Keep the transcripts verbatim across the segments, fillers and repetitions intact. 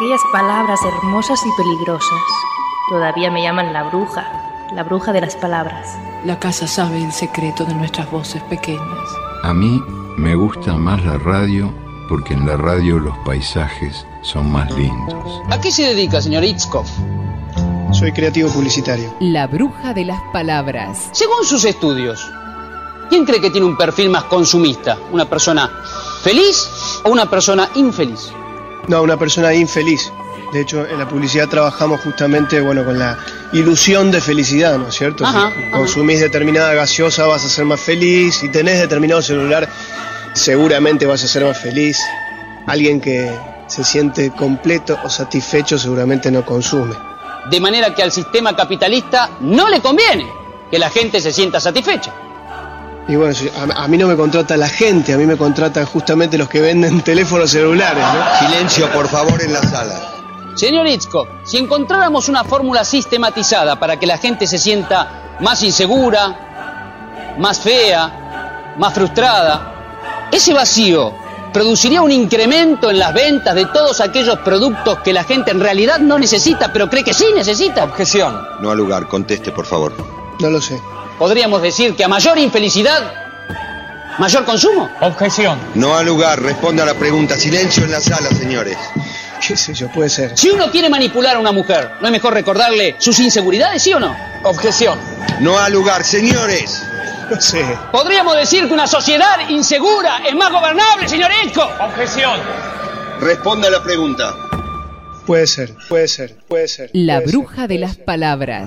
aquellas palabras hermosas y peligrosas. Todavía me llaman la bruja, la bruja de las palabras. La casa sabe el secreto de nuestras voces pequeñas. A mí me gusta más la radio porque en la radio los paisajes son más lindos. ¿A qué se dedica, señor Itzkov? Soy creativo publicitario. La bruja de las palabras. Según sus estudios, ¿quién cree que tiene un perfil más consumista? ¿Una persona feliz o una persona infeliz? No, una persona infeliz. De hecho, en la publicidad trabajamos justamente, bueno, con la ilusión de felicidad, ¿no es cierto? Ajá, si ajá. consumís determinada gaseosa vas a ser más feliz. Si tenés determinado celular, seguramente vas a ser más feliz. Alguien que se siente completo o satisfecho seguramente no consume. De manera que al sistema capitalista no le conviene que la gente se sienta satisfecha. Y bueno, a, a mí no me contrata la gente, a mí me contratan justamente los que venden teléfonos celulares, ¿no? Silencio, por favor, en la sala. Señor Itzkov, si encontráramos una fórmula sistematizada para que la gente se sienta más insegura, más fea, más frustrada, ese vacío produciría un incremento en las ventas de todos aquellos productos que la gente en realidad no necesita, pero cree que sí necesita. Objeción. No al lugar, conteste, por favor. No lo sé. Podríamos decir que a mayor infelicidad, mayor consumo. Objeción. No al lugar, responda a la pregunta. Silencio en la sala, señores. ¿Qué sé yo? Puede ser. Si uno quiere manipular a una mujer, ¿no es mejor recordarle sus inseguridades, sí o no? Objeción. No al lugar, señores. No sé. Podríamos decir que una sociedad insegura es más gobernable, señor Itzkov. Objeción. Responda a la pregunta. Puede ser, puede ser, puede ser. La puede bruja ser, de puede las ser. palabras.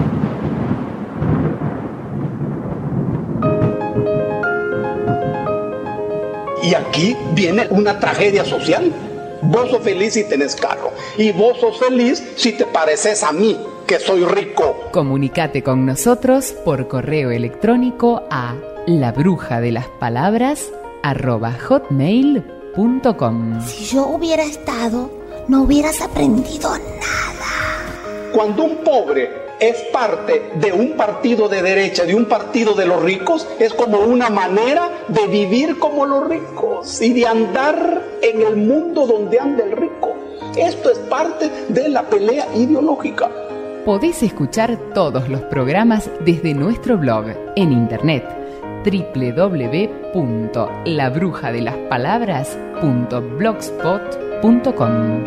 Y aquí viene una tragedia social. Vos sos feliz si tenés carro. Y vos sos feliz si te pareces a mí, que soy rico. Comunicate con nosotros por correo electrónico a labrujadelaspalabras arroba hotmail punto com. Si yo hubiera estado, no hubieras aprendido nada. Cuando un pobre es parte de un partido de derecha, de un partido de los ricos, es como una manera de vivir como los ricos y de andar en el mundo donde anda el rico. Esto es parte de la pelea ideológica. Podés escuchar todos los programas desde nuestro blog en internet doble u doble u doble u punto la bruja de las palabras punto blogspot punto com.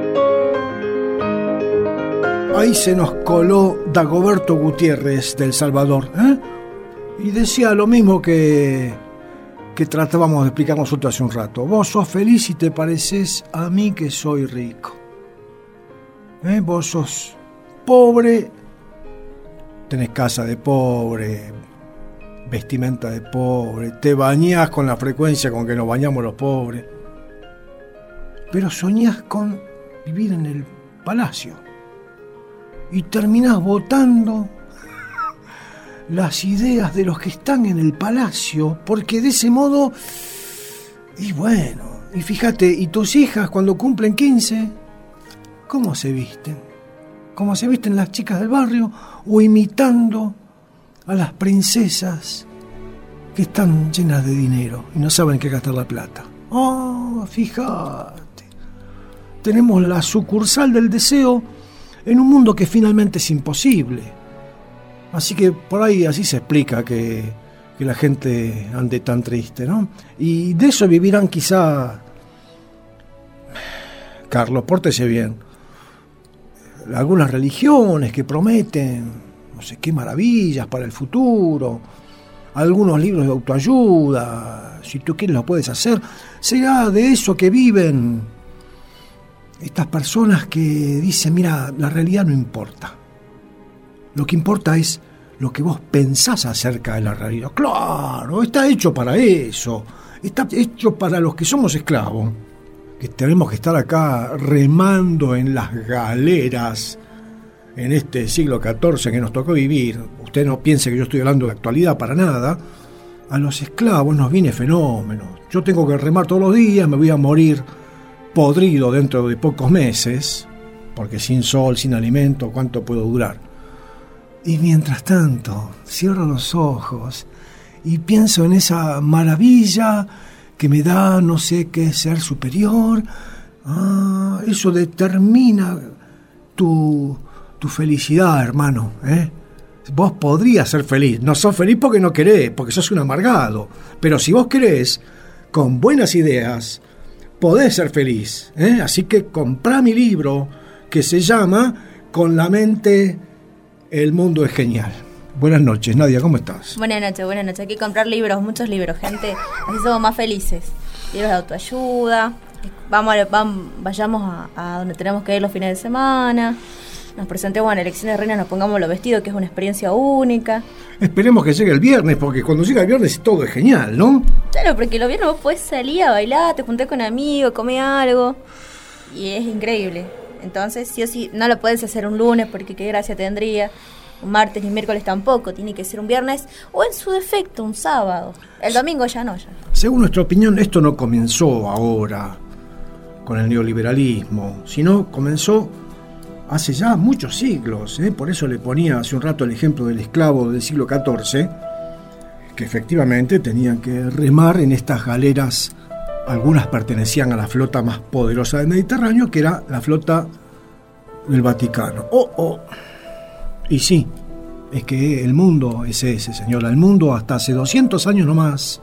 Ahí se nos coló Dagoberto Gutiérrez del Salvador, ¿eh? Y decía lo mismo que, que tratábamos de explicar nosotros hace un rato. Vos sos feliz si te pareces a mí que soy rico. ¿Eh? Vos sos pobre, tenés casa de pobre, vestimenta de pobre, te bañás con la frecuencia con que nos bañamos los pobres, pero soñás con vivir en el palacio. Y terminás votando las ideas de los que están en el palacio, porque de ese modo, y bueno, y fíjate, y tus hijas cuando cumplen quince, ¿cómo se visten? ¿Cómo se visten las chicas del barrio? O imitando a las princesas que están llenas de dinero y no saben qué gastar la plata. Oh, fíjate, tenemos la sucursal del deseo en un mundo que finalmente es imposible. Así que por ahí así se explica que, que la gente ande tan triste, ¿no? Y de eso vivirán quizá... Carlos, pórtese bien. Algunas religiones que prometen no sé qué maravillas para el futuro. Algunos libros de autoayuda. Si tú quieres lo puedes hacer. Será de eso que viven estas personas que dicen, mira, la realidad no importa. Lo que importa es lo que vos pensás acerca de la realidad. Claro, está hecho para eso. Está hecho para los que somos esclavos, que tenemos que estar acá remando en las galeras en este siglo catorce que nos tocó vivir. Usted no piense que yo estoy hablando de actualidad para nada. A los esclavos nos viene fenómeno. Yo tengo que remar todos los días, me voy a morir podrido dentro de pocos meses, porque sin sol, sin alimento, ¿cuánto puedo durar? Y mientras tanto, cierro los ojos y pienso en esa maravilla que me da no sé qué ser superior Ah, eso determina tu, tu felicidad, hermano, ¿eh? Vos podrías ser feliz. No sos feliz porque no querés, porque sos un amargado. Pero si vos querés, con buenas ideas, podés ser feliz, ¿eh? Así que comprá mi libro que se llama Con la mente el mundo es genial. Buenas noches, Nadia, ¿cómo estás? Buenas noches, buenas noches. Hay que comprar libros, muchos libros, gente. Así somos más felices. Libros de autoayuda. Vamos, a, vamos vayamos a, a donde tenemos que ir los fines de semana. Nos presentemos en elecciones de reinas, nos pongamos los vestidos, que es una experiencia única. Esperemos que llegue el viernes, porque cuando llega el viernes todo es genial, ¿no? Claro, porque los viernes vos podés salir a bailar, te juntás con amigos, comés algo. Y es increíble. Entonces, sí o sí, no lo podés hacer un lunes, porque qué gracia tendría. Un martes ni miércoles tampoco, tiene que ser un viernes, o en su defecto, un sábado. El domingo ya no, ya. Según nuestra opinión, esto no comenzó ahora con el neoliberalismo, sino comenzó hace ya muchos siglos, ¿eh? Por eso le ponía hace un rato el ejemplo del esclavo del siglo catorce, que efectivamente tenían que remar en estas galeras. Algunas pertenecían a la flota más poderosa del Mediterráneo, que era la flota del Vaticano. Oh, oh. Y sí, es que el mundo es ese, señora. El mundo hasta hace doscientos años nomás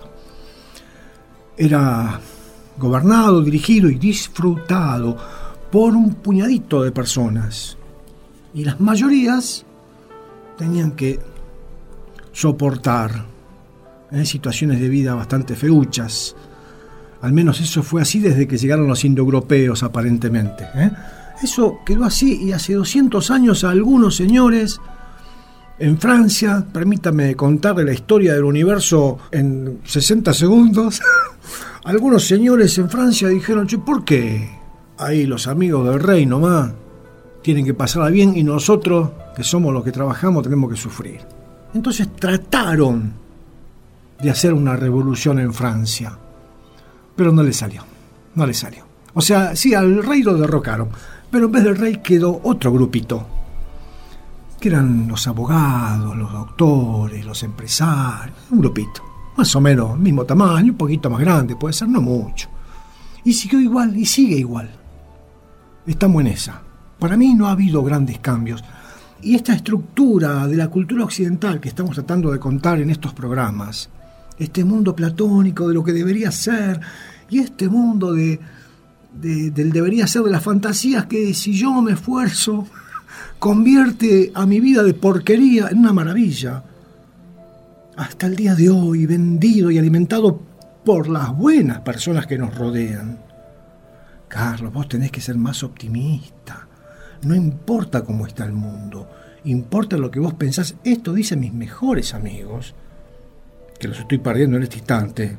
era gobernado, dirigido y disfrutado por un puñadito de personas, y las mayorías tenían que soportar ¿eh? situaciones de vida bastante feuchas. Al menos eso fue así desde que llegaron los indoeuropeos, aparentemente. ¿eh? Eso quedó así, y hace doscientos años a algunos señores en Francia, permítame contarle la historia del universo en sesenta segundos, algunos señores en Francia dijeron, che, ¿por qué? Ahí los amigos del rey nomás tienen que pasarla bien y nosotros, que somos los que trabajamos, tenemos que sufrir. Entonces trataron de hacer una revolución en Francia, pero no le salió, no le salió. O sea, sí, al rey lo derrocaron, pero en vez del rey quedó otro grupito, que eran los abogados, los doctores, los empresarios, un grupito, más o menos mismo tamaño, un poquito más grande, puede ser, no mucho. Y siguió igual, y sigue igual. Estamos en esa. Para mí no ha habido grandes cambios. Y esta estructura de la cultura occidental que estamos tratando de contar en estos programas, este mundo platónico de lo que debería ser, y este mundo de, de, del debería ser de las fantasías que, si yo me esfuerzo, convierte a mi vida de porquería en una maravilla. Hasta el día de hoy, vendido y alimentado por las buenas personas que nos rodean. Carlos, vos tenés que ser más optimista. No importa cómo está el mundo, importa lo que vos pensás. Esto dicen mis mejores amigos, que los estoy perdiendo en este instante.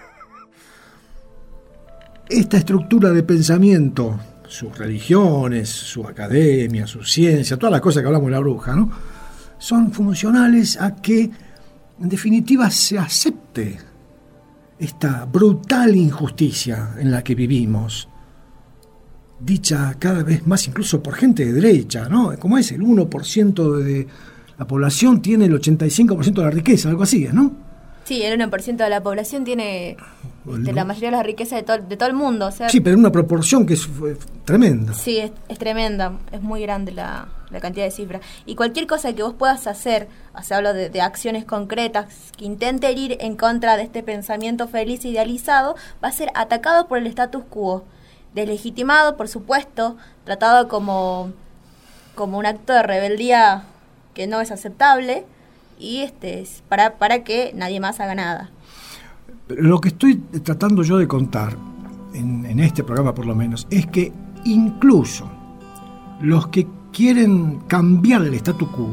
Esta estructura de pensamiento, sus religiones, su academia, su ciencia, todas las cosas que hablamos de la bruja, ¿no? Son funcionales a que, en definitiva, se acepte esta brutal injusticia en la que vivimos, dicha cada vez más incluso por gente de derecha, ¿no? Como es, el uno por ciento de la población tiene el ochenta y cinco por ciento de la riqueza, algo así, ¿no? Sí, el uno por ciento de la población tiene este, la mayoría de la riqueza de todo, de todo el mundo. O sea, sí, pero en una proporción que es eh, tremenda. Sí, es, es tremenda, es muy grande la, la cantidad de cifras. Y cualquier cosa que vos puedas hacer, o sea, hablo de, de acciones concretas, que intenten ir en contra de este pensamiento feliz idealizado, va a ser atacado por el status quo. Deslegitimado, por supuesto, tratado como, como un acto de rebeldía que no es aceptable, y este para, para que nadie más haga nada. Lo que estoy tratando yo de contar, en, en este programa por lo menos, es que incluso los que quieren cambiar el statu quo,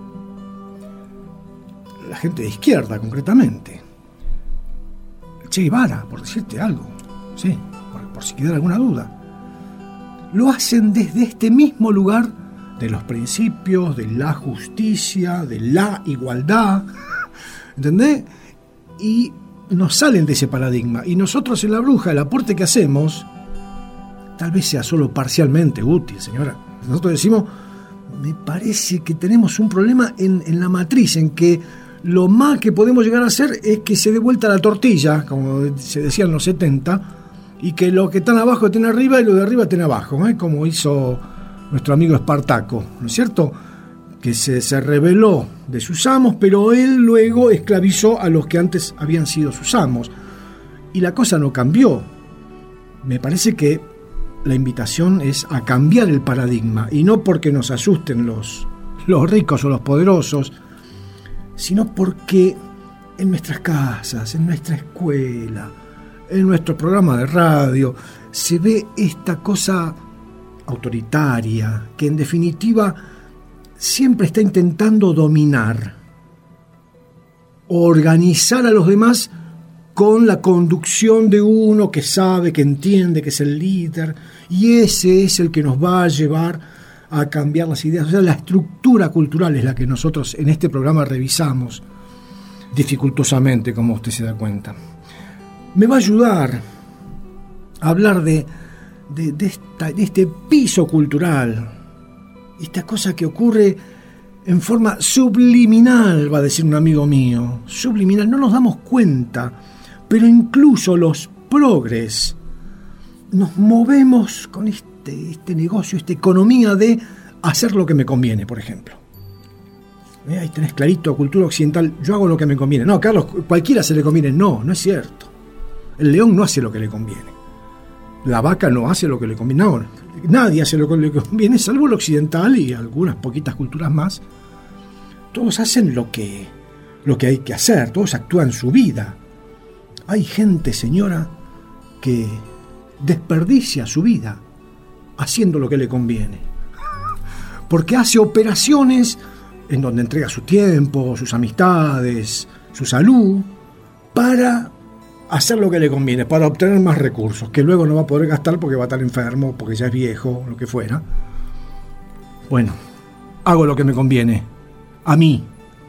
la gente de izquierda concretamente, Che Guevara, por decirte algo, sí, por, por si quedara alguna duda, lo hacen desde este mismo lugar de los principios, de la justicia, de la igualdad, ¿entendés? Y nos salen de ese paradigma. Y nosotros en La Bruja, el aporte que hacemos, tal vez sea solo parcialmente útil, señora. Nosotros decimos, me parece que tenemos un problema en, en la matriz, en que lo más que podemos llegar a hacer es que se dé vuelta la tortilla, como se decía en los setenta, y que lo que están abajo estén arriba y lo de arriba estén abajo, ¿eh? Como hizo nuestro amigo Espartaco, ¿no es cierto? Que se, se rebeló de sus amos, pero él luego esclavizó a los que antes habían sido sus amos. Y la cosa no cambió. Me parece que la invitación es a cambiar el paradigma, y no porque nos asusten los, los ricos o los poderosos, sino porque en nuestras casas, en nuestra escuela, en nuestro programa de radio, se ve esta cosa autoritaria que en definitiva siempre está intentando dominar, organizar a los demás con la conducción de uno que sabe, que entiende, que es el líder, y ese es el que nos va a llevar a cambiar las ideas. O sea, la estructura cultural es la que nosotros en este programa revisamos dificultosamente, como usted se da cuenta. Me va a ayudar a hablar de, de, de, esta, de este piso cultural, esta cosa que ocurre en forma subliminal, va a decir un amigo mío, subliminal, no nos damos cuenta, pero incluso los progres nos movemos con este, este negocio, esta economía de hacer lo que me conviene, por ejemplo. ¿Eh? Ahí tenés clarito, cultura occidental, yo hago lo que me conviene. No, Carlos, cualquiera se le conviene. No, no es cierto. El león no hace lo que le conviene. La vaca no hace lo que le conviene. No, nadie hace lo que le conviene, salvo el occidental y algunas poquitas culturas más. Todos hacen lo que, lo que hay que hacer, todos actúan su vida. Hay gente, señora, que desperdicia su vida haciendo lo que le conviene. Porque hace operaciones en donde entrega su tiempo, sus amistades, su salud, para hacer lo que le conviene, para obtener más recursos, que luego no va a poder gastar porque va a estar enfermo, porque ya es viejo, lo que fuera. Bueno, hago lo que me conviene, a mí.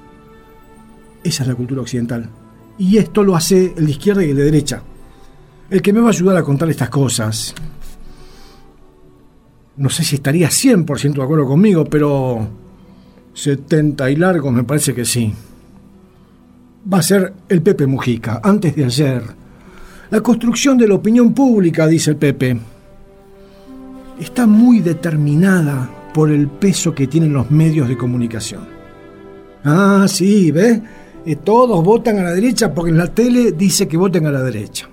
Esa es la cultura occidental. Y esto lo hace el de izquierda y el de derecha. El que me va a ayudar a contar estas cosas, no sé si estaría cien por ciento de acuerdo conmigo, pero setenta y largos me parece que sí. Va a ser el Pepe Mujica, antes de ayer. La construcción de la opinión pública, dice el Pepe, está muy determinada por el peso que tienen los medios de comunicación. Ah, sí, ¿ves? Eh, todos votan a la derecha porque en la tele dice que voten a la derecha.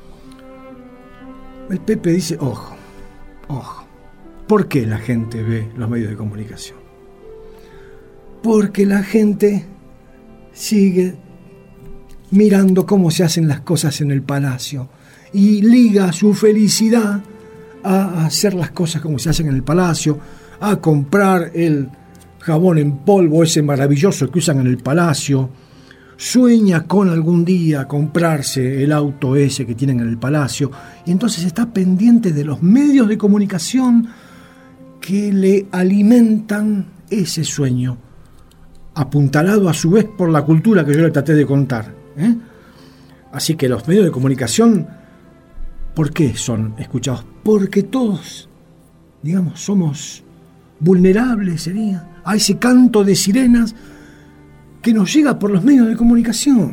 El Pepe dice, ojo, ojo. ¿Por qué la gente ve los medios de comunicación? Porque la gente sigue mirando cómo se hacen las cosas en el palacio y liga su felicidad a hacer las cosas como se hacen en el palacio, a comprar el jabón en polvo ese maravilloso que usan en el palacio, sueña con algún día comprarse el auto ese que tienen en el palacio, y entonces está pendiente de los medios de comunicación que le alimentan ese sueño, apuntalado a su vez por la cultura que yo le traté de contar, ¿eh? Así que los medios de comunicación, ¿por qué son escuchados? Porque todos, digamos, somos vulnerables, sería, a ese canto de sirenas que nos llega por los medios de comunicación.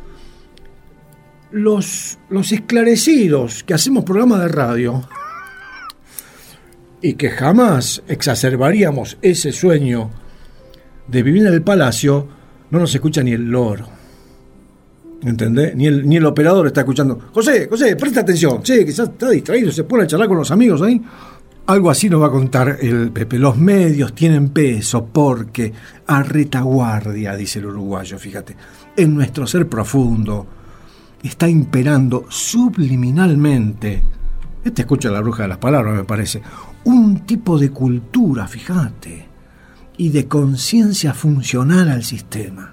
Los, los esclarecidos que hacemos programas de radio y que jamás exacerbaríamos ese sueño de vivir en el palacio, no nos escucha ni el loro. ¿Entendés? Ni el, ni el operador está escuchando. José, José, presta atención. Che, quizás está distraído, se pone a charlar con los amigos ahí. Algo así nos va a contar el Pepe. Los medios tienen peso porque a retaguardia, dice el uruguayo, fíjate, en nuestro ser profundo está imperando subliminalmente, este escucha la bruja de las palabras, me parece, un tipo de cultura, fíjate, y de conciencia funcional al sistema.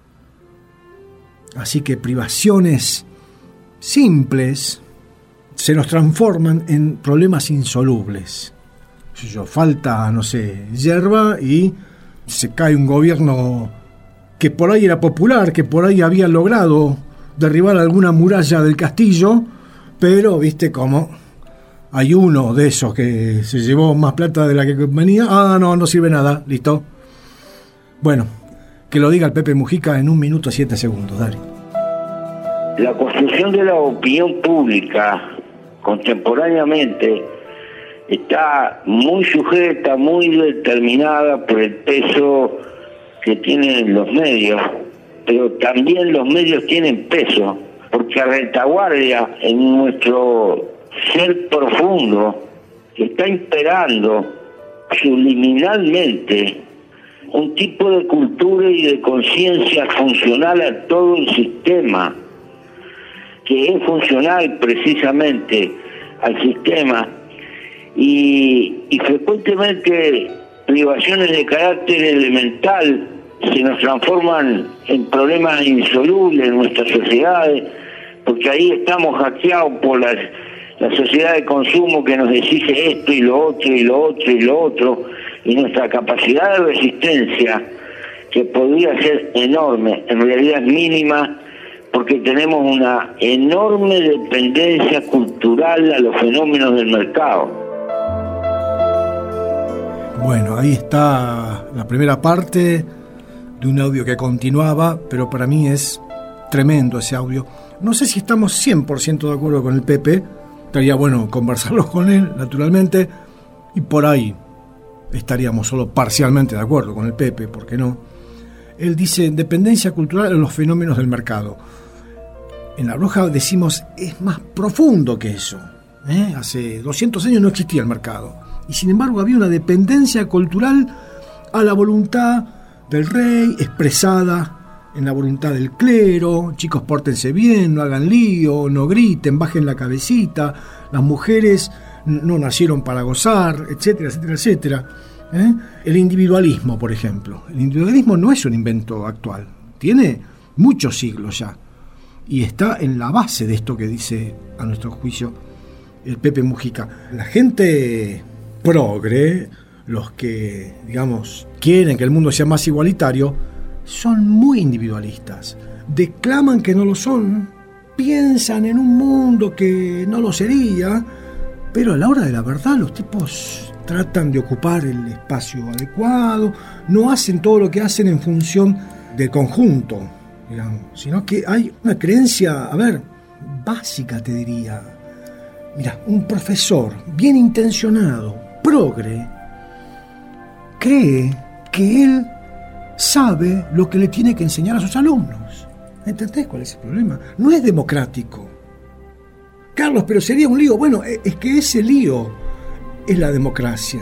Así que privaciones simples se nos transforman en problemas insolubles. Si yo falta, no sé, hierba y se cae un gobierno que por ahí era popular, que por ahí había logrado derribar alguna muralla del castillo, pero viste cómo hay uno de esos que se llevó más plata de la que venía. Ah, no, no sirve nada, listo. Bueno, que lo diga el Pepe Mujica en un minuto siete segundos, dale. La construcción de la opinión pública contemporáneamente está muy sujeta, muy determinada por el peso que tienen los medios, pero también los medios tienen peso, porque a retaguardia en nuestro ser profundo está imperando subliminalmente un tipo de cultura y de conciencia funcional a todo el sistema, que es funcional precisamente al sistema, y, y frecuentemente privaciones de carácter elemental se nos transforman en problemas insolubles en nuestras sociedades, porque ahí estamos hackeados por las, la sociedad de consumo que nos exige esto y lo otro y lo otro y lo otro, y nuestra capacidad de resistencia, que podría ser enorme, en realidad es mínima, porque tenemos una enorme dependencia cultural a los fenómenos del mercado. Bueno, ahí está la primera parte de un audio que continuaba, pero para mí es tremendo ese audio. No sé si estamos cien por ciento de acuerdo con el Pepe, estaría bueno conversarlo con él, naturalmente, y por ahí estaríamos solo parcialmente de acuerdo con el Pepe, ¿por qué no? Él dice, dependencia cultural en los fenómenos del mercado. En La Bruja decimos, es más profundo que eso, ¿eh? Hace doscientos años no existía el mercado, y sin embargo había una dependencia cultural a la voluntad del rey, expresada en la voluntad del clero. Chicos, pórtense bien, no hagan lío, no griten, bajen la cabecita, las mujeres no nacieron para gozar, etcétera, etcétera, etcétera. ¿Eh? El individualismo, por ejemplo. El individualismo no es un invento actual, tiene muchos siglos ya, y está en la base de esto que dice, a nuestro juicio, el Pepe Mujica. La gente progre, los que, digamos, quieren que el mundo sea más igualitario, son muy individualistas, declaman que no lo son, piensan en un mundo que no lo sería, pero a la hora de la verdad los tipos tratan de ocupar el espacio adecuado, no hacen todo lo que hacen en función del conjunto, digamos, sino que hay una creencia, a ver, básica te diría. Mira, un profesor bien intencionado, progre, cree que él sabe lo que le tiene que enseñar a sus alumnos. ¿Entendés cuál es el problema? No es democrático. Carlos, pero sería un lío. Bueno, es que ese lío es la democracia.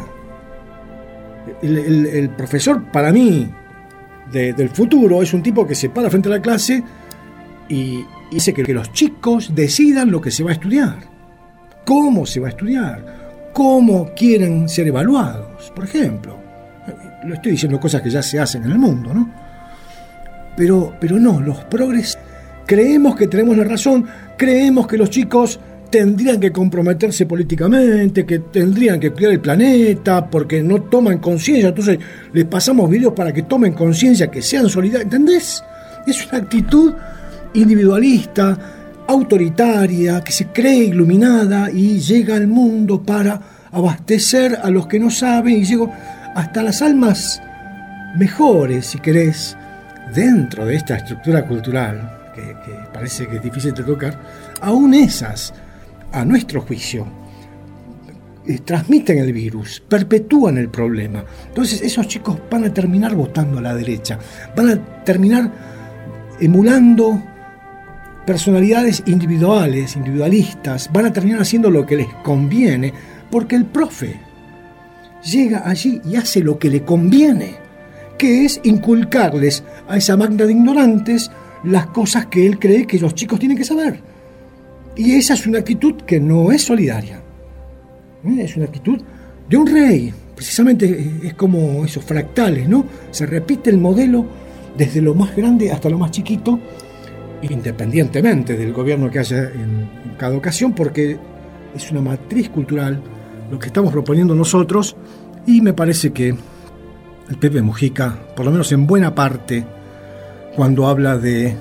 El, el, el profesor, para mí, de, del futuro, es un tipo que se para frente a la clase y dice que, que los chicos decidan lo que se va a estudiar, cómo se va a estudiar, cómo quieren ser evaluados, por ejemplo. Lo estoy diciendo cosas que ya se hacen en el mundo, ¿no? Pero, pero no, los progres creemos que tenemos la razón, creemos que los chicos tendrían que comprometerse políticamente, que tendrían que cuidar el planeta, porque no toman conciencia, entonces les pasamos videos para que tomen conciencia, que sean solidarios, ¿entendés? Es una actitud individualista, autoritaria, que se cree iluminada y llega al mundo para abastecer a los que no saben, y llega hasta las almas mejores, si querés, dentro de esta estructura cultural, que, que parece que es difícil de tocar, aún esas, a nuestro juicio, eh, transmiten el virus, perpetúan el problema. Entonces esos chicos van a terminar votando a la derecha, van a terminar emulando personalidades individuales, individualistas, van a terminar haciendo lo que les conviene, porque el profe llega allí y hace lo que le conviene, que es inculcarles a esa magna de ignorantes las cosas que él cree que los chicos tienen que saber. Y esa es una actitud que no es solidaria. Es una actitud de un rey. Precisamente es como esos fractales, ¿no? Se repite el modelo desde lo más grande hasta lo más chiquito, independientemente del gobierno que haya en cada ocasión, porque es una matriz cultural lo que estamos proponiendo nosotros, y me parece que el Pepe Mujica, por lo menos en buena parte, cuando habla de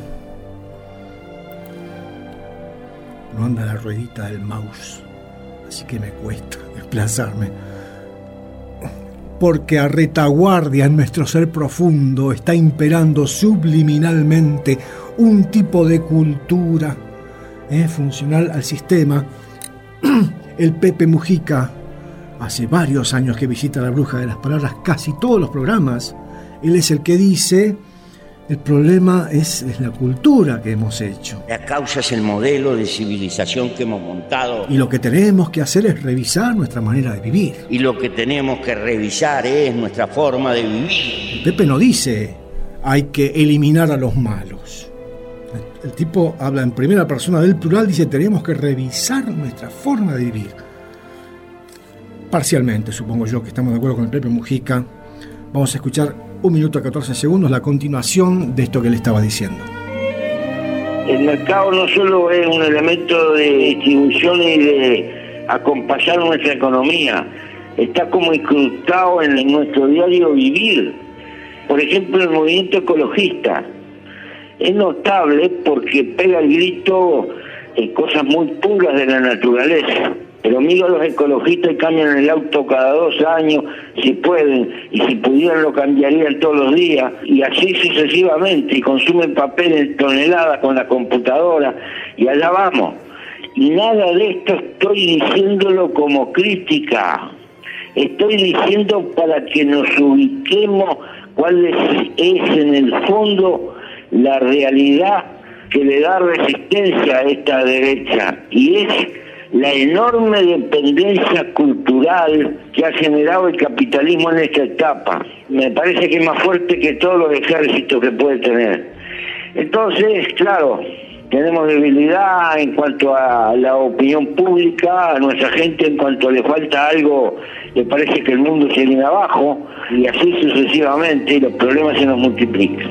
no anda la ruedita del mouse, así que me cuesta desplazarme, porque a retaguardia en nuestro ser profundo está imperando subliminalmente un tipo de cultura eh, funcional al sistema, El Pepe Mujica, hace varios años que visita La Bruja de las Palabras, casi todos los programas. Él es el que dice, el problema es, es la cultura que hemos hecho. La causa es el modelo de civilización que hemos montado. Y lo que tenemos que hacer es revisar nuestra manera de vivir. Y lo que tenemos que revisar es nuestra forma de vivir. El Pepe no dice, hay que eliminar a los malos. El, el tipo habla en primera persona del plural, dice, tenemos que revisar nuestra forma de vivir. Parcialmente, supongo yo que estamos de acuerdo con el Pepe Mujica. Vamos a escuchar un minuto a catorce segundos la continuación de esto que él estaba diciendo. El mercado no solo es un elemento de distribución y de acompasar nuestra economía, está como incrustado en nuestro diario vivir. Por ejemplo, el movimiento ecologista es notable porque pega el grito en cosas muy puras de la naturaleza. Pero miro a los ecologistas y cambian el auto cada dos años, si pueden, y si pudieran lo cambiarían todos los días, y así sucesivamente, y consumen papel en toneladas con la computadora, y allá vamos. Y nada de esto estoy diciéndolo como crítica, estoy diciendo para que nos ubiquemos cuál es, es en el fondo la realidad que le da resistencia a esta derecha, y es la enorme dependencia cultural que ha generado el capitalismo en esta etapa. Me parece que es más fuerte que todos los ejércitos que puede tener. Entonces, claro, tenemos debilidad en cuanto a la opinión pública, a nuestra gente en cuanto le falta algo, le parece que el mundo se viene abajo, y así sucesivamente, y los problemas se nos multiplican.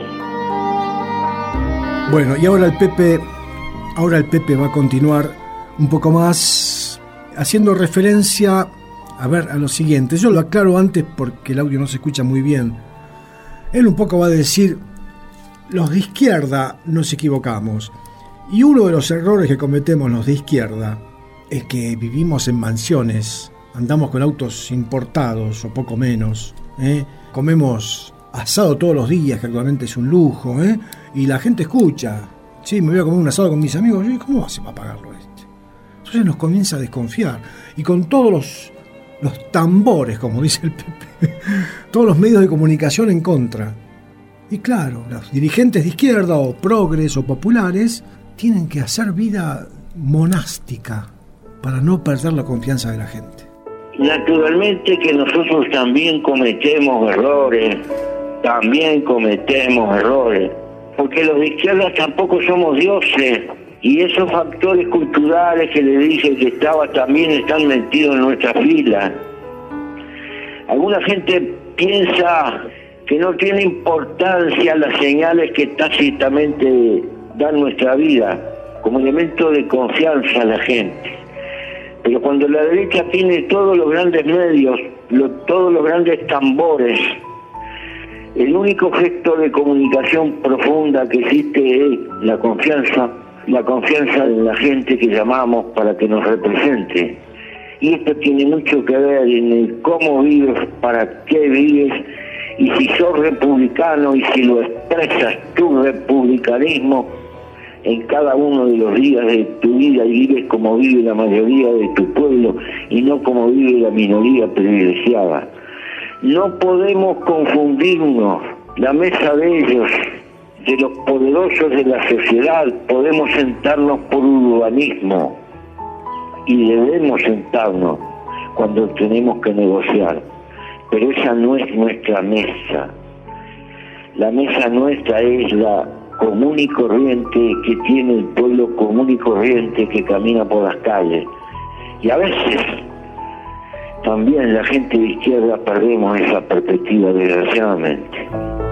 Bueno, y ahora el Pepe, ahora el Pepe va a continuar un poco más haciendo referencia, a ver, a lo siguiente. Yo lo aclaro antes porque el audio no se escucha muy bien. Él un poco va a decir, los de izquierda nos equivocamos. Y uno de los errores que cometemos los de izquierda es que vivimos en mansiones, andamos con autos importados o poco menos, ¿eh? Comemos asado todos los días, que actualmente es un lujo, ¿eh? Y la gente escucha, sí, me voy a comer un asado con mis amigos, ¿y cómo hace para pagarlo este? Entonces nos comienza a desconfiar, y con todos los, los tambores, como dice el Pepe, todos los medios de comunicación en contra. Y claro, los dirigentes de izquierda o progres o populares tienen que hacer vida monástica para no perder la confianza de la gente. Naturalmente que nosotros también cometemos errores, también cometemos errores, porque los de izquierda tampoco somos dioses. Y esos factores culturales que le dije que estaba también están metidos en nuestra fila. Alguna gente piensa que no tiene importancia las señales que tácitamente dan nuestra vida como elemento de confianza a la gente. Pero cuando la derecha tiene todos los grandes medios, lo, todos los grandes tambores, el único gesto de comunicación profunda que existe es la confianza. La confianza en la gente que llamamos para que nos represente. Y esto tiene mucho que ver en el cómo vives, para qué vives, y si sos republicano y si lo expresas tu republicanismo en cada uno de los días de tu vida y vives como vive la mayoría de tu pueblo y no como vive la minoría privilegiada. No podemos confundirnos. La mesa de ellos, de los poderosos de la sociedad, podemos sentarnos por urbanismo y debemos sentarnos cuando tenemos que negociar, pero esa no es nuestra mesa. La mesa nuestra es la común y corriente que tiene el pueblo común y corriente que camina por las calles, y a veces también la gente de izquierda perdemos esa perspectiva, desgraciadamente.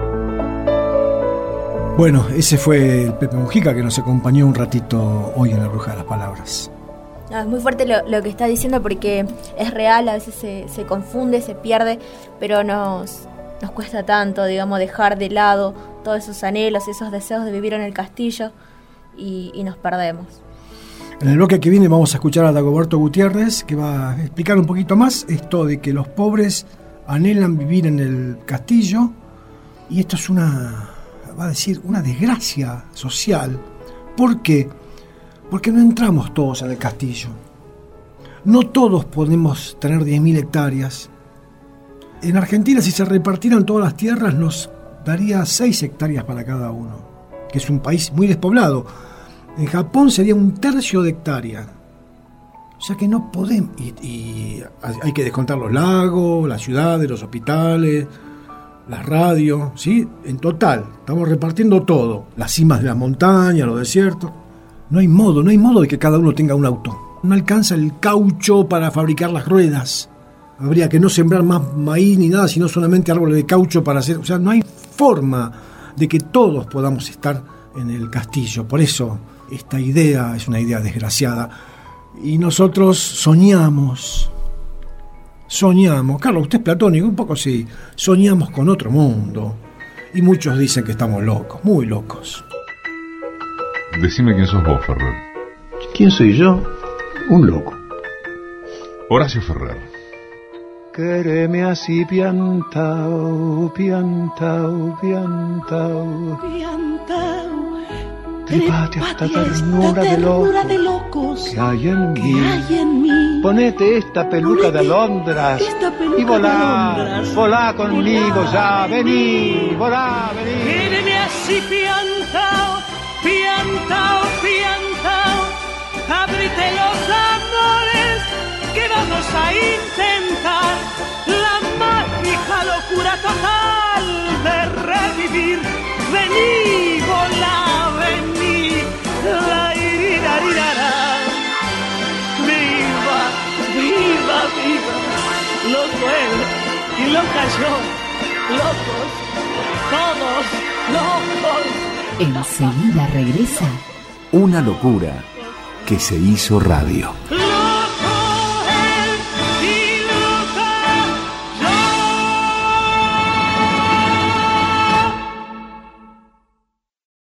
Bueno, ese fue el Pepe Mujica que nos acompañó un ratito hoy en La Bruja de las Palabras. No, es muy fuerte lo, lo que está diciendo porque es real, a veces se, se confunde, se pierde, pero nos, nos cuesta tanto, digamos, dejar de lado todos esos anhelos, esos deseos de vivir en el castillo y, y nos perdemos. En el bloque que viene vamos a escuchar a Dagoberto Gutiérrez, que va a explicar un poquito más esto de que los pobres anhelan vivir en el castillo, y esto es una, va a decir, una desgracia social. ¿Por qué? Porque no entramos todos en el castillo. No todos podemos tener diez mil hectáreas. En Argentina, si se repartieran todas las tierras, nos daría seis hectáreas para cada uno, que es un país muy despoblado. En Japón sería un tercio de hectárea. O sea que no podemos... Y, y hay que descontar los lagos, las ciudades, los hospitales, las radios, ¿sí? En total, estamos repartiendo todo. Las cimas de las montañas, los desiertos. No hay modo, no hay modo de que cada uno tenga un auto. No alcanza el caucho para fabricar las ruedas. Habría que no sembrar más maíz ni nada, sino solamente árboles de caucho para hacer... O sea, no hay forma de que todos podamos estar en el castillo. Por eso, esta idea es una idea desgraciada. Y nosotros soñamos, soñamos, Carlos, usted es platónico, un poco sí, soñamos con otro mundo. Y muchos dicen que estamos locos, muy locos. Decime quién sos vos, Ferrer. ¿Quién soy yo? Un loco. Horacio Ferrer. Quéreme así piantao, piantao, piantao, piantao. Tripate esta ternura, de, locos de locos que hay en que mí. Hay en mí. Ponete esta peluca Ponete de alondras esta peluca y volá, de alondras. volá conmigo volá, ya, vení, volá, vení. Quéreme así piantao, piantao, piantao. Ábrite los amores que vamos a intentar la mágica locura total de revivir. Vení, volá, vení, la iririrará. Viva, viva, viva, los duele y los cayó, locos, todos locos. Enseguida regresa Una locura que se hizo radio.